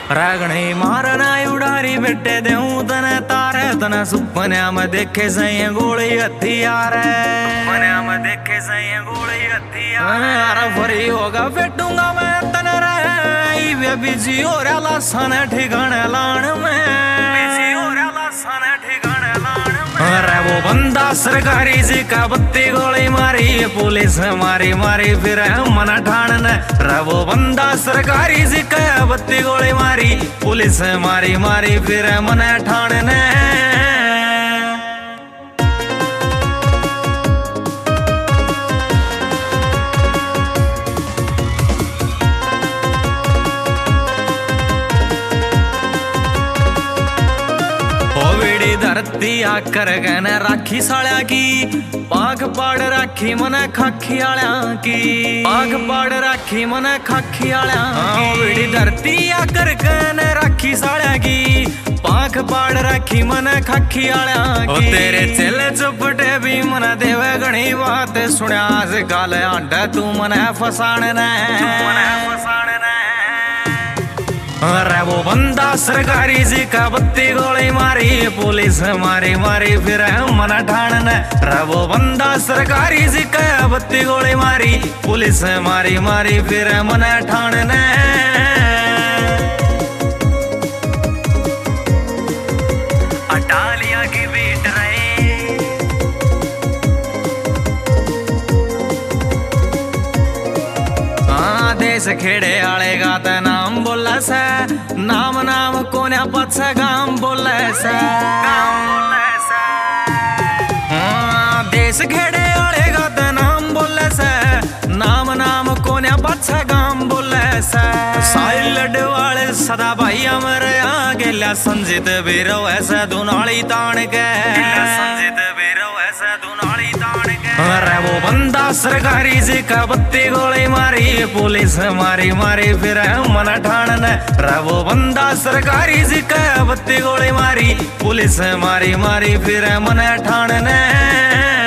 रागणी मारना उड़ारी बेटे देऊं तने तारे तना सुपन्या में देखे सही गोली हथियार सुपन्या में देखे सही गोली हथियार फरी होगा फेटूंगा मैं तने रे वे बिजी हो रहा सन ठिकाने लाण में बिजी हो रहा सन ठिकाने लाण में अरे वो बंदा सरकारी जी का बत्ती गोली मारी पुलिस मारी मारी फिर मन ठाण रे वो बंदा सरकारी जी का बत्ती गोली मारी पुलिस मारी मारी फिर मन ठाण ने धरती आकर गन राखी साल्या की पाख पाड़ राखी मन खाखी आल्या की पाख पाड़ राखी मन खाखी आल्या की धरती आकर गन राखी साल्या की पाख पाड़ राखी मन खाखी आल्या की तेरे चेले चुपटे भी मन देवे घणी बात सुण्या आज गाल आंडा तू मन फसाण ने अरे वो बंदा सरकारी जी का बत्ती गोली मारी पुलिस मारी मारी फिर मन ठाण रे वो बंदा सरकारी जी का बत्ती गोली मारी पुलिस मारी मारी फिर मन ठाण ने अटालिया की बीट रहे देश खेड़े आले गात नाम बोला सा नाम नाम कोन्या पछा गाम बोला सा देश खेड़े आले गात नाम बोला सा नाम नाम कोन्या पछा गाम बोला सा साइलड वाले सदा भाई अमर आ गेल्या संजित बीरो ऐसा दुनाली ताण के संजित बीरो ऐसा दुनाली ताण के अरे वो बंदा सरकारी जी का बत्ती गोली मारी पुलिस मारी मारी फिर मन ठाण रे वो बंदा सरकारी जी का बत्ती गोली मारी पुलिस मारी मारी फिर मन ठाण ने